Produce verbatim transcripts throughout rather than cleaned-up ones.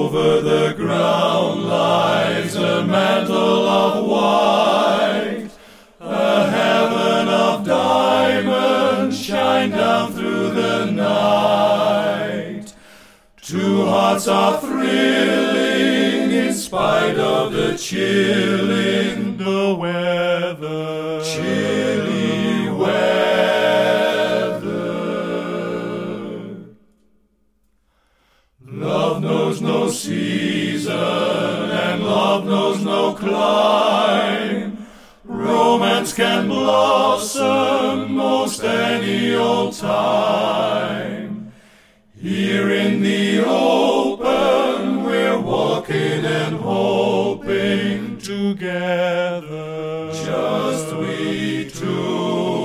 Over the ground lies a mantle of white, a heaven of diamonds shine down through the night. Two hearts are thrilling in spite of the chilling the weather, chilly weather. Love knows no season and love knows no clime. Romance can blossom most any old time. Here in the open we're walking and hoping together, just we two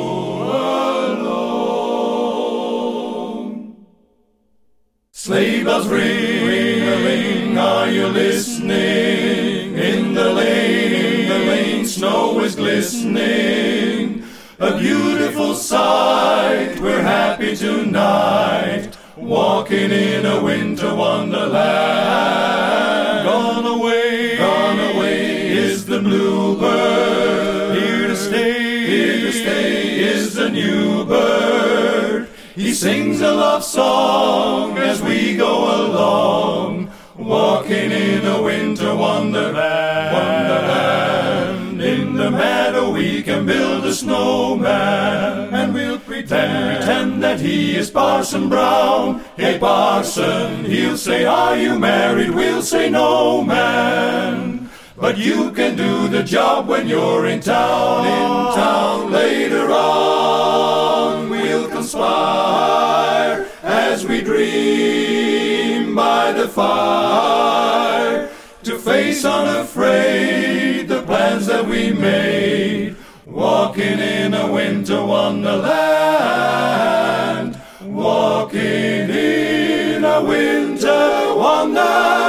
alone. Sleigh bells ring, ring, ring, are you listening? In the lane, in the lane, snow is glistening. A beautiful sight, we're happy tonight, walking in a winter wonderland. Gone away, gone away is the bluebird. Here to stay, here to stay is the new bird. He sings a love song as we go along, walking in a winter wonderland. Wonderland. In the meadow we can build a snowman, and we'll pretend, pretend that he is Parson Brown. Hey Parson, he'll say, are you married? We'll say, no man. But you can do the job when you're in town. In town later on we'll conspire as we dream by the fire, to face unafraid the plans that we made, walking in a winter wonderland, walking in a winter wonderland.